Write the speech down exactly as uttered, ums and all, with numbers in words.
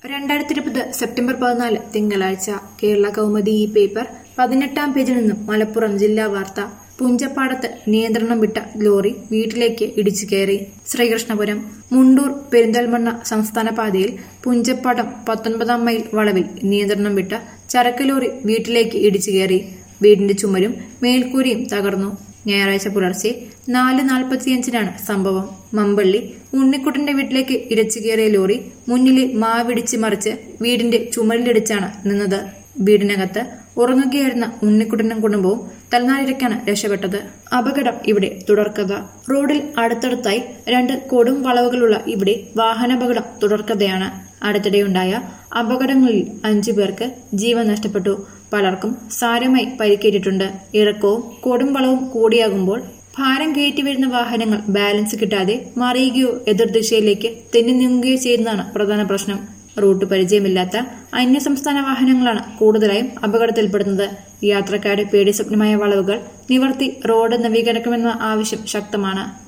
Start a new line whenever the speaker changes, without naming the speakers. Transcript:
രണ്ടായിരത്തി ഇരുപത് സെപ്റ്റംബർ പതിനാല് തിങ്കളാഴ്ച കേരള കൗമുദി ഈ പേപ്പർ പതിനെട്ടാം പേജിൽ നിന്നും മലപ്പുറം ജില്ലാ വാർത്ത. പുഞ്ചപ്പാടത്ത് നിയന്ത്രണം വിട്ട ലോറി വീട്ടിലേക്ക് ഇടിച്ചു കയറി. ശ്രീകൃഷ്ണപുരം മുണ്ടൂർ പെരിന്തൽമണ്ണ സംസ്ഥാന പാതയിൽ പുഞ്ചപ്പാടം പത്തൊൻപതാം മൈൽ വളവിൽ നിയന്ത്രണം വിട്ട ചരക്ക് ലോറി വീട്ടിലേക്ക് ഇടിച്ചു കയറി. വീടിന്റെ ചുമരും മേൽക്കൂരയും തകർന്നു. ഞായറാഴ്ച പുലർച്ചെ നാല് നാൽപ്പത്തിയഞ്ചിനാണ് സംഭവം. മമ്പള്ളി ഉണ്ണിക്കുട്ടന്റെ വീട്ടിലേക്ക് ഇരച്ചു കയറിയ ലോറി മുന്നിലെ മാവിടിച്ച് മറിച്ച് വീടിന്റെ ചുമരിലിടിച്ചാണ് നിന്നത്. വീടിനകത്ത് ഉറങ്ങുകയായിരുന്ന ഉണ്ണിക്കുട്ടനും കുടുംബവും തലനാരിഴക്കാണ് രക്ഷപ്പെട്ടത്. അപകടം ഇവിടെ തുടർക്കഥ. റോഡിൽ അടുത്തടുത്തായി രണ്ട് കൊടും വളവുകളുള്ള ഇവിടെ വാഹനാപകടം തുടർക്കഥയാണ്. അടുത്തിടെയുണ്ടായ അപകടങ്ങളിൽ അഞ്ചു പേർക്ക് ജീവൻ നഷ്ടപ്പെട്ടു. പലർക്കും സാരമായി പരിക്കേറ്റിട്ടുണ്ട്. ഇറക്കവും കൊടും വളവും കൂടിയാകുമ്പോൾ ഭാരം കയറ്റി വരുന്ന വാഹനങ്ങൾ ബാലൻസ് കിട്ടാതെ മറിയുകയോ എതിർദിശയിലേക്ക് തെന്നി നീങ്ങുകയോ ചെയ്യുന്നതാണ് പ്രധാന പ്രശ്നം. റൂട്ട് പരിചയമില്ലാത്ത അന്യസംസ്ഥാന വാഹനങ്ങളാണ് കൂടുതലായും അപകടത്തിൽപ്പെടുന്നത്. യാത്രക്കാരുടെ പേടി സ്വപ്നമായ വളവുകൾ നിവർത്തി റോഡ് നവീകരിക്കണമെന്ന ആവശ്യം ശക്തമാണ്.